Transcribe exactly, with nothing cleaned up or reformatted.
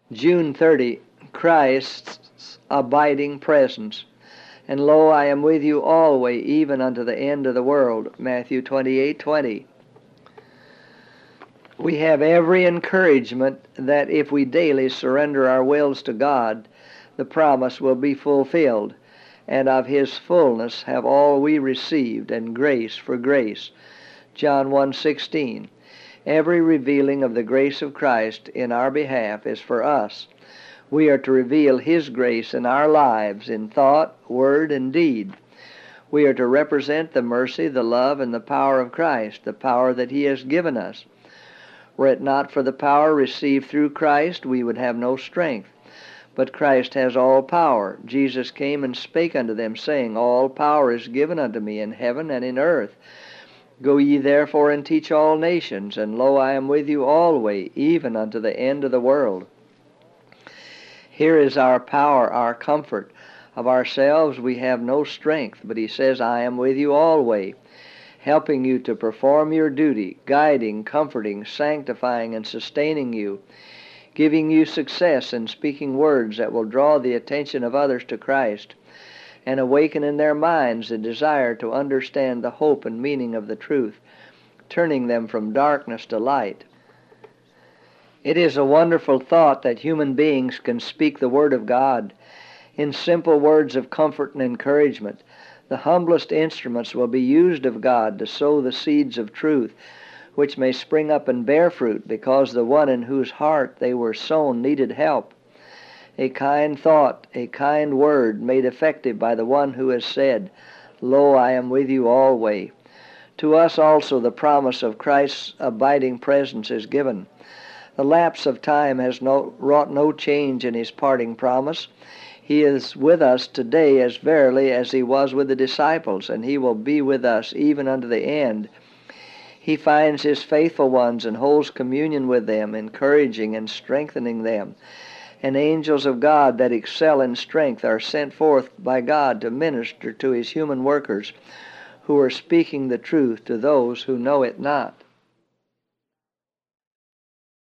June thirtieth, Christ's abiding presence. And lo, I am with you always, even unto the end of the world. Matthew twenty-eight twenty. We have every encouragement that if we daily surrender our wills to God, the promise will be fulfilled, and of His fullness have all we received, and grace for grace. John one sixteen. Every revealing of the grace of Christ in our behalf is for us. We are to reveal His grace in our lives in thought, word, and deed. We are to represent the mercy, the love, and the power of Christ, the power that He has given us. Were it not for the power received through Christ, we would have no strength. But Christ has all power. Jesus came and spake unto them, saying, All power is given unto me in heaven and in earth. Go ye therefore and teach all nations, and lo, I am with you always, even unto the end of the world. Here is our power, our comfort. Of ourselves we have no strength, but He says, I am with you always, helping you to perform your duty, guiding, comforting, sanctifying, and sustaining you, giving you success in speaking words that will draw the attention of others to Christ, and awaken in their minds a desire to understand the hope and meaning of the truth, turning them from darkness to light. It is a wonderful thought that human beings can speak the Word of God in simple words of comfort and encouragement. The humblest instruments will be used of God to sow the seeds of truth, which may spring up and bear fruit, because the one in whose heart they were sown needed help. A kind thought, a kind word made effective by the one who has said, Lo, I am with you always. To us also the promise of Christ's abiding presence is given. The lapse of time has no, wrought no change in His parting promise. He is with us today as verily as He was with the disciples, and He will be with us even unto the end. He finds His faithful ones and holds communion with them, encouraging and strengthening them. And angels of God that excel in strength are sent forth by God to minister to His human workers, who are speaking the truth to those who know it not.